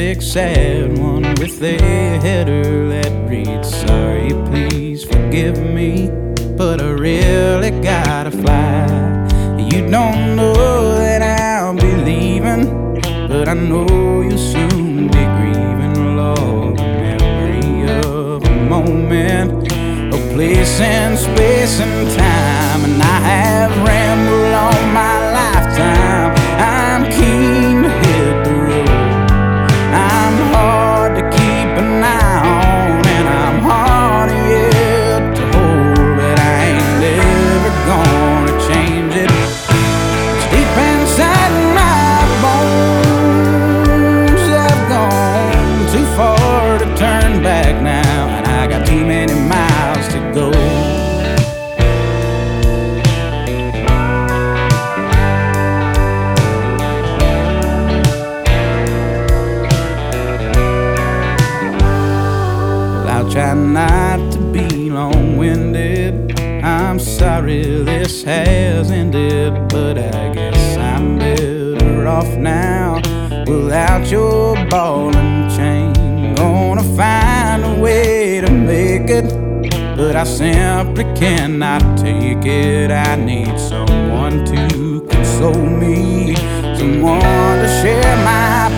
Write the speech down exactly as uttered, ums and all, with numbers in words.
big sad one with a header that reads, sorry, please forgive me, but I really gotta fly. You don't know that I'll be leaving, but I know you'll soon be grieving. Lord, the memory of a moment, a place and space and time, and I have rambled all my lifetime. I'm keen to hit the road, I'm hard to keep an eye on, and I'm hard yet to hold, but I ain't ever gonna change it. It's deep inside my bones, I've gone too far to turn back now, and I got too many miles to go. I'll try not to be long-winded. I'm sorry this has ended, but I guess I'm better off now without your ball and chain. Gonna find a way to make it, but I simply cannot take it. I need someone to console me, someone to share my